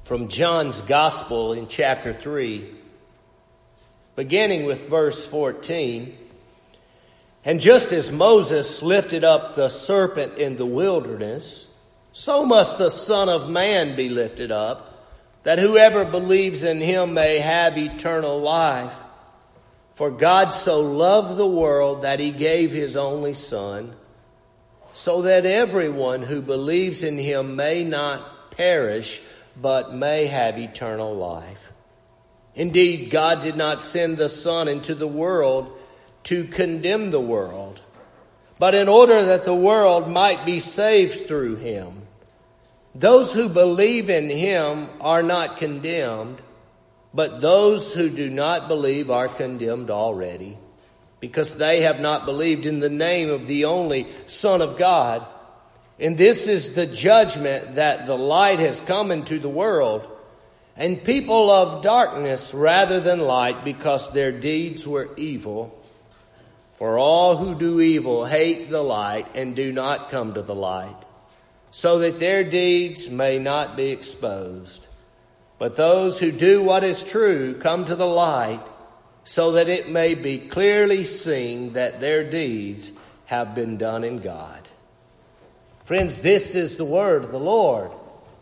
from John's Gospel in chapter 3, beginning with verse 14. And just as Moses lifted up the serpent in the wilderness, so must the Son of Man be lifted up, that whoever believes in him may have eternal life. For God so loved the world that he gave his only Son, so that everyone who believes in him may not perish, but may have eternal life. Indeed, God did not send the Son into the world to condemn the world, but in order that the world might be saved through him. Those who believe in him are not condemned, but those who do not believe are condemned already, because they have not believed in the name of the only Son of God. And this is the judgment, that the light has come into the world, and people love darkness rather than light, because their deeds were evil. For all who do evil hate the light and do not come to the light, so that their deeds may not be exposed. But those who do what is true come to the light, so that it may be clearly seen that their deeds have been done in God. Friends, this is the word of the Lord.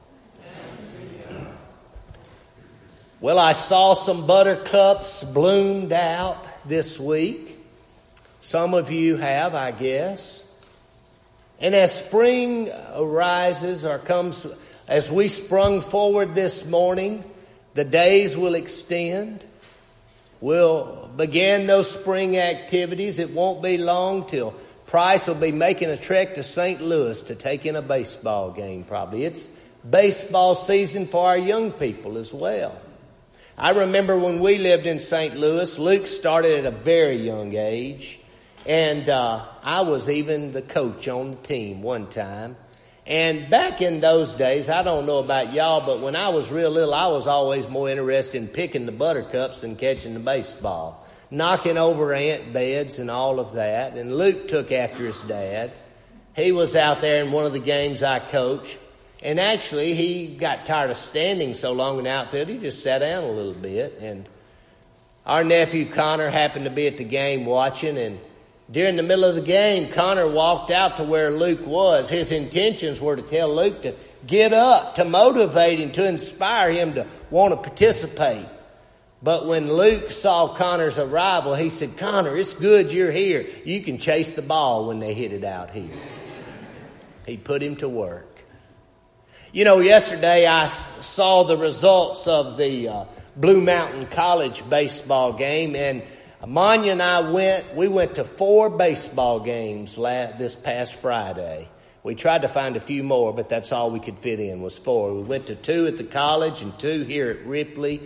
Well, I saw some buttercups bloomed out this week. Some of you have, I guess. And as spring arises or comes, as we sprung forward this morning, the days will extend. We'll begin those spring activities. It won't be long till Price will be making a trek to St. Louis to take in a baseball game probably. It's baseball season for our young people as well. I remember when we lived in St. Louis, Luke started at a very young age. And I was even the coach on the team one time. And back in those days, I don't know about y'all, but when I was real little, I was always more interested in picking the buttercups than catching the baseball. Knocking over ant beds and all of that. And Luke took after his dad. He was out there in one of the games I coached. And actually, he got tired of standing so long in the outfield, he just sat down a little bit. And our nephew Connor happened to be at the game watching, and during the middle of the game, Connor walked out to where Luke was. His intentions were to tell Luke to get up, to motivate him, to inspire him to want to participate. But when Luke saw Connor's arrival, he said, "Connor, it's good you're here. You can chase the ball when they hit it out here." He put him to work. You know, yesterday I saw the results of the Blue Mountain College baseball game, and Manya and I went to 4 baseball games this past Friday. We tried to find a few more, but that's all we could fit in was 4. We went to 2 at the college and 2 here at Ripley.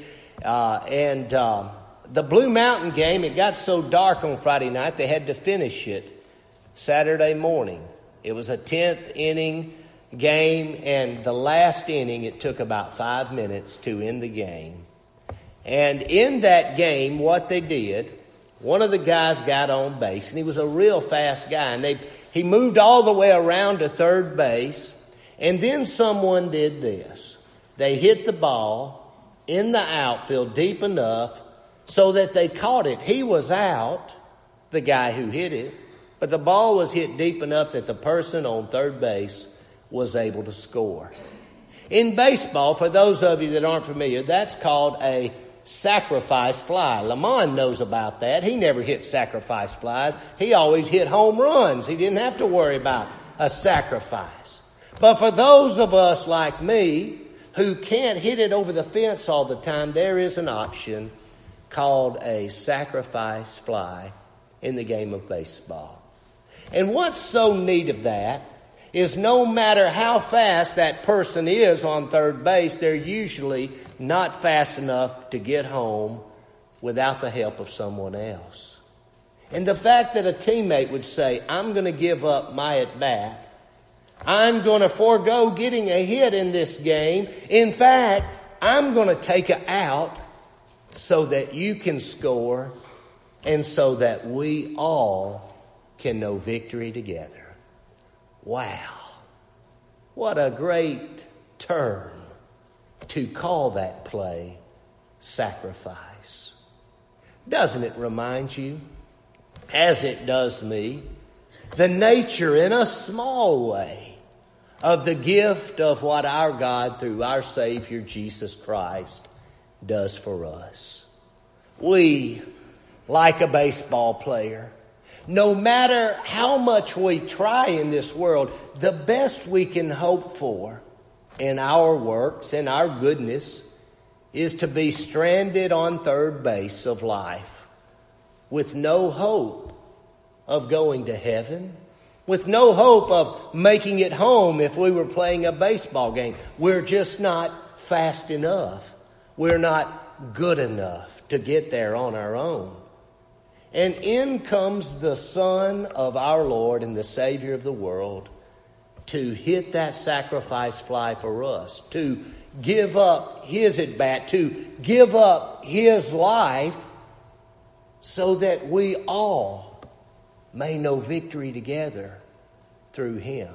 The Blue Mountain game, it got so dark on Friday night, they had to finish it Saturday morning. It was a 10th inning game, and the last inning, it took about 5 minutes to end the game. And in that game, what they did, one of the guys got on base, and he was a real fast guy. And he moved all the way around to third base, and then someone did this. They hit the ball in the outfield deep enough so that they caught it. He was out, the guy who hit it, but the ball was hit deep enough that the person on third base was able to score. In baseball, for those of you that aren't familiar, that's called a sacrifice fly. Lamont knows about that. He never hit sacrifice flies. He always hit home runs. He didn't have to worry about a sacrifice. But for those of us like me who can't hit it over the fence all the time, there is an option called a sacrifice fly in the game of baseball. And what's so neat of that is no matter how fast that person is on third base, they're usually not fast enough to get home without the help of someone else. And the fact that a teammate would say, "I'm going to give up my at-bat. I'm going to forego getting a hit in this game. In fact, I'm going to take it out so that you can score and so that we all can know victory together." Wow. What a great turn to call that play sacrifice. Doesn't it remind you, as it does me, the nature in a small way of the gift of what our God through our Savior Jesus Christ does for us? We, like a baseball player, no matter how much we try in this world, the best we can hope for in our works, in our goodness, is to be stranded on third base of life with no hope of going to heaven, with no hope of making it home if we were playing a baseball game. We're just not fast enough. We're not good enough to get there on our own. And in comes the Son of our Lord and the Savior of the world to hit that sacrifice fly for us, to give up His at-bat, to give up His life so that we all may know victory together through Him.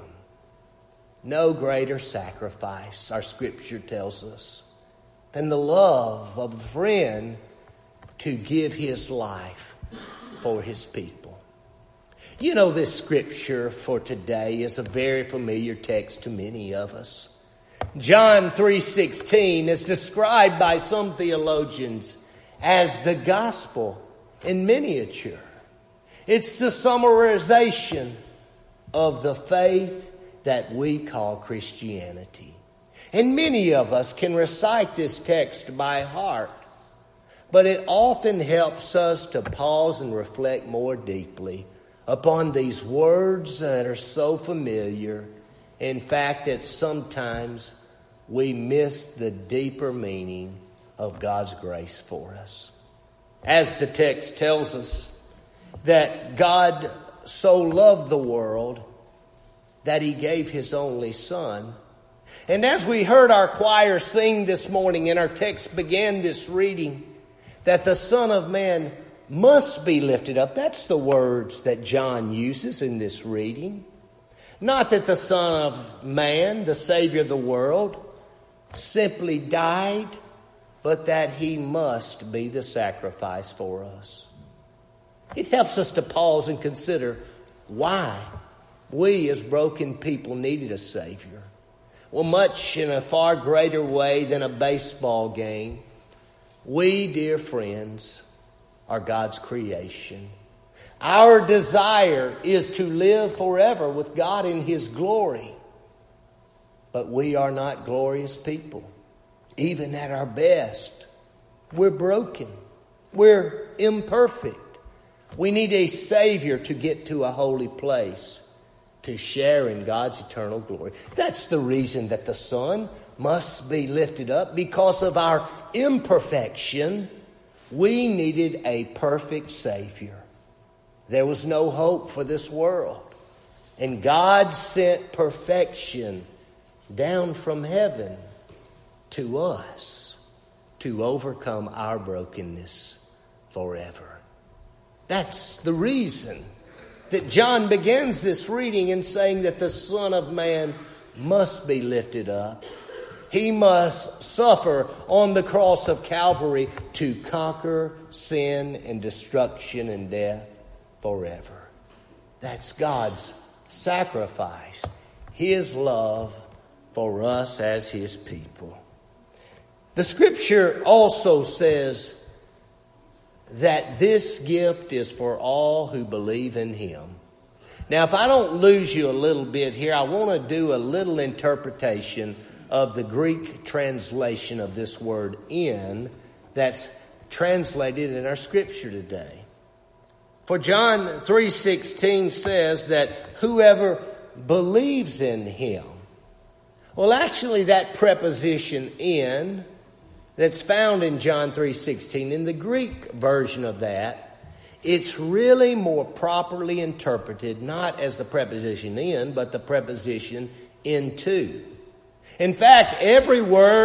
No greater sacrifice, our Scripture tells us, than the love of a friend to give his life for his people. You know, this Scripture for today is a very familiar text to many of us. John 3:16 is described by some theologians as the gospel in miniature. It's the summarization of the faith that we call Christianity. And many of us can recite this text by heart, but it often helps us to pause and reflect more deeply upon these words that are so familiar. In fact, that sometimes we miss the deeper meaning of God's grace for us. As the text tells us, that God so loved the world that He gave His only Son. And as we heard our choir sing this morning and our text began this reading, that the Son of Man must be lifted up. That's the words that John uses in this reading. Not that the Son of Man, the Savior of the world, simply died, but that He must be the sacrifice for us. It helps us to pause and consider why we as broken people needed a Savior. Well, much in a far greater way than a baseball game, we, dear friends, are God's creation. Our desire is to live forever with God in His glory. But we are not glorious people. Even at our best, we're broken. We're imperfect. We need a Savior to get to a holy place, to share in God's eternal glory. That's the reason that the Son must be lifted up. Because of our imperfection, we needed a perfect Savior. There was no hope for this world. And God sent perfection down from heaven to us to overcome our brokenness forever. That's the reason that John begins this reading in saying that the Son of Man must be lifted up. He must suffer on the cross of Calvary to conquer sin and destruction and death forever. That's God's sacrifice, His love for us as His people. The Scripture also says that this gift is for all who believe in Him. Now, if I don't lose you a little bit here, I want to do a little interpretation of the Greek translation of this word "in" that's translated in our Scripture today. For John 3:16 says that whoever believes in Him. Well, actually, that preposition "in" that's found in John 3:16, in the Greek version of that, it's really more properly interpreted not as the preposition "in," but the preposition "into." In fact, every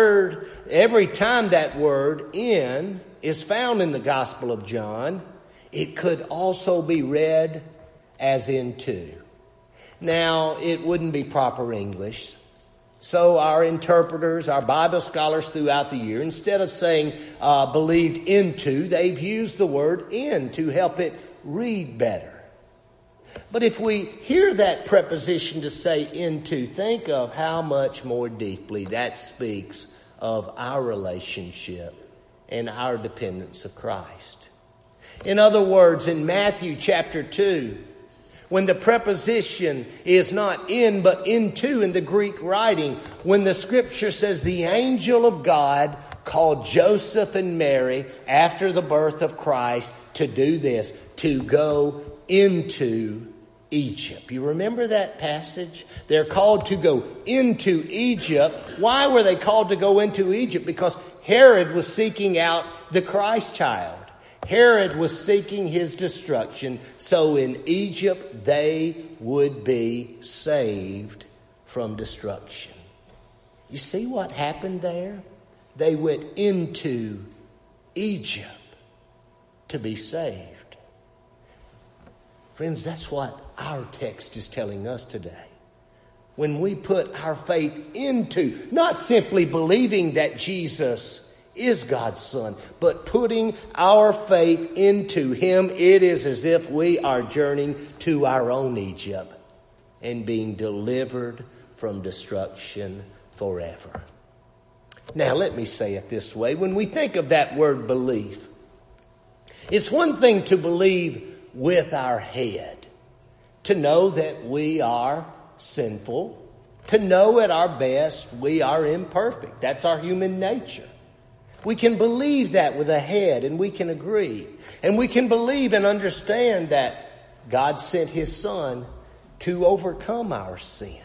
time that word "in" is found in the Gospel of John, it could also be read as "into." Now, it wouldn't be proper English So our interpreters, our Bible scholars throughout the year, instead of saying believed into, they've used the word in to help it read better. But if we hear that preposition to say into, think of how much more deeply that speaks of our relationship and our dependence of Christ. In other words, in Matthew chapter 2, when the preposition is not in but into in the Greek writing, when the scripture says the angel of God called Joseph and Mary after the birth of Christ to do this, to go into Egypt. You remember that passage? They're called to go into Egypt. Why were they called to go into Egypt? Because Herod was seeking out the Christ child. Herod was seeking his destruction. So in Egypt they would be saved from destruction. You see what happened there? They went into Egypt to be saved. Friends, that's what our text is telling us today. When we put our faith into, not simply believing that Jesus is God's Son, but putting our faith into Him, it is as if we are journeying to our own Egypt and being delivered from destruction forever. Now, let me say it this way. When we think of that word belief, it's one thing to believe with our head, to know that we are sinful, to know at our best we are imperfect. That's our human nature. We can believe that with a head, and we can agree. And we can believe and understand that God sent His Son to overcome our sin.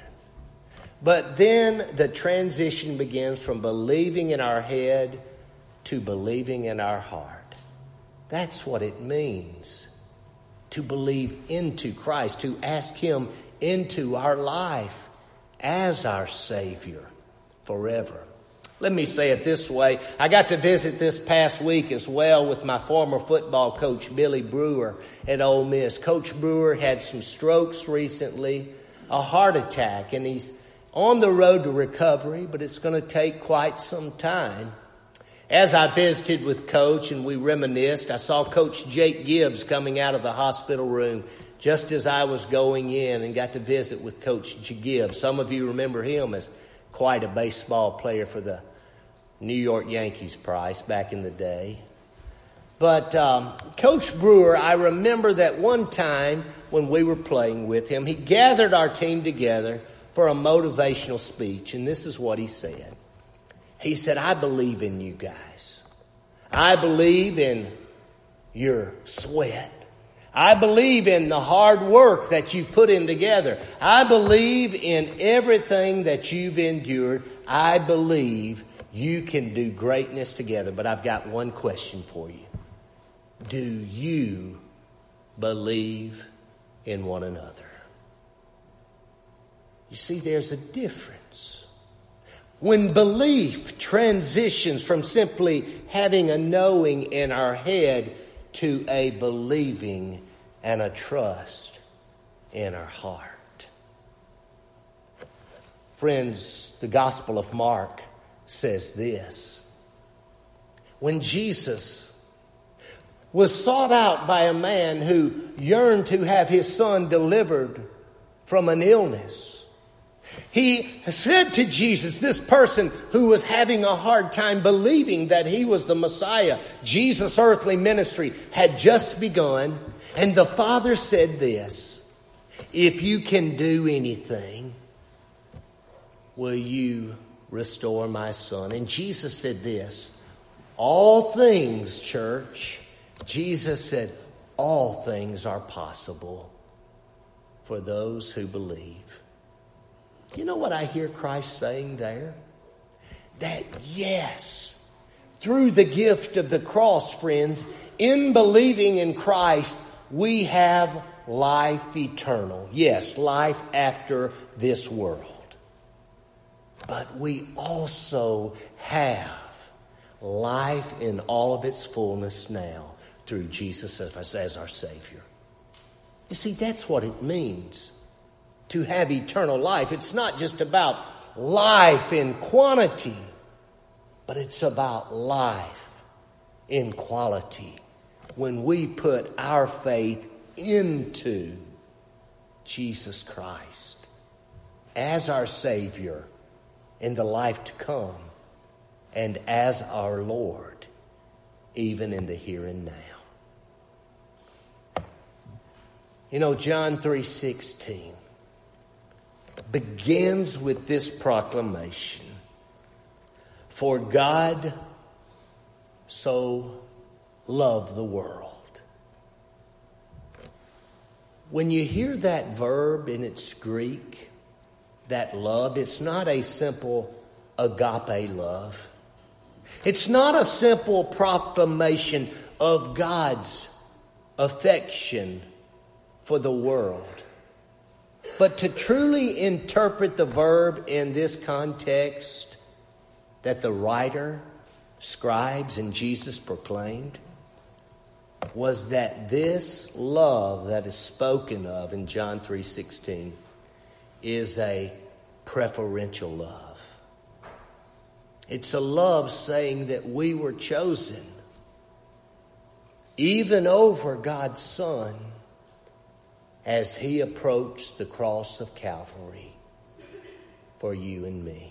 But then the transition begins from believing in our head to believing in our heart. That's what it means to believe into Christ, to ask Him into our life as our Savior forever. Let me say it this way. I got to visit this past week as well with my former football coach, Billy Brewer, at Ole Miss. Coach Brewer had some strokes recently, a heart attack, and he's on the road to recovery, but it's going to take quite some time. As I visited with Coach and we reminisced, I saw Coach Jake Gibbs coming out of the hospital room just as I was going in, and got to visit with Coach Gibbs. Some of you remember him as quite a baseball player for the New York Yankees price back in the day. But Coach Brewer, I remember that one time when we were playing with him, he gathered our team together for a motivational speech, and this is what he said. He said, I believe in you guys. I believe in your sweat. I believe in the hard work that you've put in together. I believe in everything that you've endured. I believe you can do greatness together. But I've got one question for you. Do you believe in one another? You see, there's a difference. When belief transitions from simply having a knowing in our head to a believing and a trust in our heart. Friends, the Gospel of Mark says this. When Jesus was sought out by a man who yearned to have his son delivered from an illness, he said to Jesus, this person who was having a hard time believing that he was the Messiah, Jesus' earthly ministry had just begun, and the Father said this, if you can do anything, will you restore my son? And Jesus said this, all things, church, Jesus said, all things are possible for those who believe. You know what I hear Christ saying there? That yes, through the gift of the cross, friends, in believing in Christ, we have life eternal. Yes, life after this world. But we also have life in all of its fullness now through Jesus as our Savior. You see, that's what it means to have eternal life. It's not just about life in quantity, but it's about life in quality when we put our faith into Jesus Christ as our Savior in the life to come and as our Lord, even in the here and now. You know, John 3:16 begins with this proclamation. For God so loved the world. When you hear that verb in its Greek, that love, it's not a simple agape love. It's not a simple proclamation of God's affection for the world. But to truly interpret the verb in this context that the writer, scribes, and Jesus proclaimed, was that this love that is spoken of in John 3:16 is a preferential love. It's a love saying that we were chosen even over God's Son as He approached the cross of Calvary for you and me.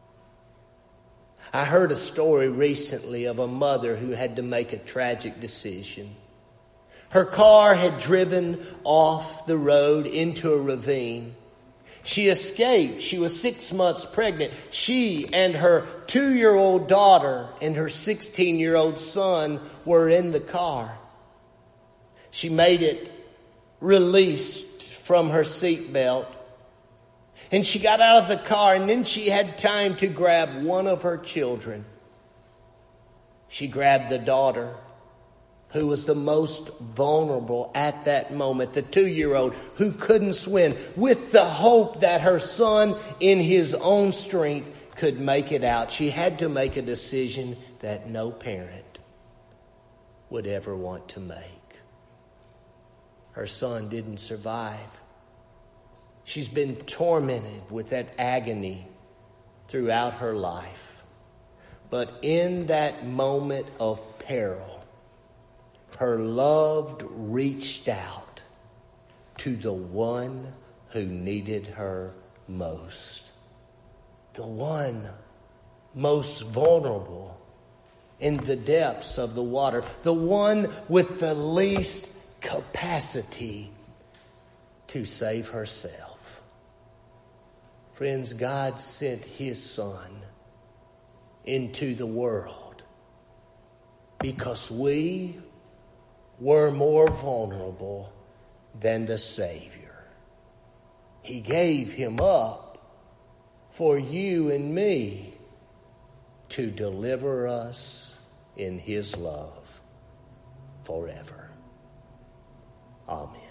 I heard a story recently of a mother who had to make a tragic decision. Her car had driven off the road into a ravine. She escaped. She was 6 months pregnant. She and her 2-year-old daughter and her 16-year-old son were in the car. She made it released from her seatbelt. And she got out of the car, and then she had time to grab one of her children. She grabbed the daughter, who was the most vulnerable at that moment, the 2-year-old who couldn't swim, with the hope that her son, in his own strength, could make it out. She had to make a decision that no parent would ever want to make. Her son didn't survive. She's been tormented with that agony throughout her life. But in that moment of peril, her love reached out to the one who needed her most. The one most vulnerable in the depths of the water. The one with the least capacity to save herself. Friends, God sent His Son into the world because we were more vulnerable than the Savior. He gave Him up for you and me to deliver us in His love forever. Amen.